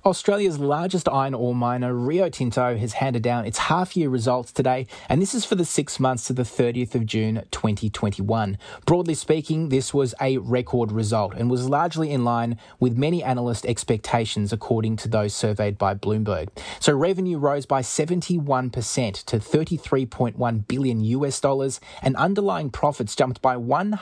Australia's largest iron ore miner, Rio Tinto, has handed down its half-year results today, and this is for the 6 months to the 30th of June 2021. Broadly speaking, this was a record result and was largely in line with many analyst expectations, according to those surveyed by Bloomberg. So revenue rose by 71% to $33.1 billion, and underlying profits jumped by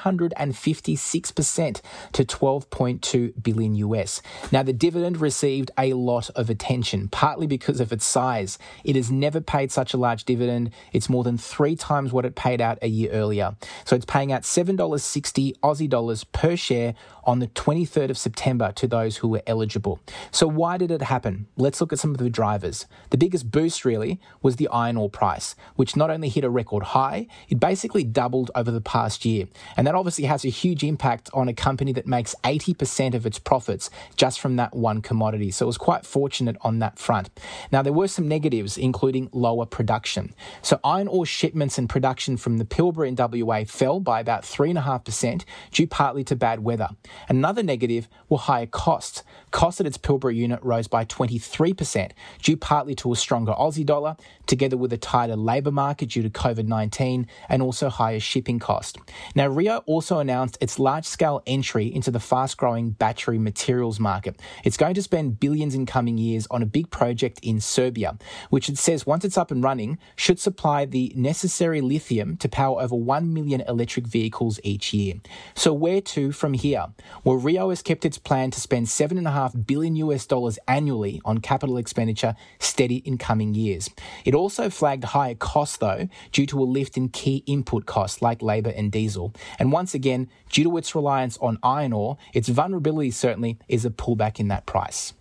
156% to $12.2 billion. Now, the dividend received a lot of attention, partly because of its size. It has never paid such a large dividend. It's more than 3 times what it paid out a year earlier. So it's paying out $7.60 Aussie dollars per share on the 23rd of September to those who were eligible. So why did it happen? Let's look at some of the drivers. The biggest boost really was the iron ore price, which not only hit a record high, it basically doubled over the past year. And that obviously has a huge impact on a company that makes 80% of its profits just from that one commodity. So it was quite fortunate on that front. Now, there were some negatives, including lower production. So iron ore shipments and production from the Pilbara in WA fell by about 3.5%, due partly to bad weather. Another negative were higher costs. Costs at its Pilbara unit rose by 23%, due partly to a stronger Aussie dollar, together with a tighter labour market due to COVID-19 and also higher shipping costs. Now, Rio also announced its large-scale entry into the fast-growing battery materials market. It's going to spend billions in coming years on a big project in Serbia, which it says once it's up and running should supply the necessary lithium to power over 1 million electric vehicles each year. So where to from here? Well, Rio has kept its plan to spend $7.5 billion annually on capital expenditure steady in coming years. It also flagged higher costs, though, due to a lift in key input costs like labour and diesel. And once again, due to its reliance on iron ore, its vulnerability certainly is a pullback in that price.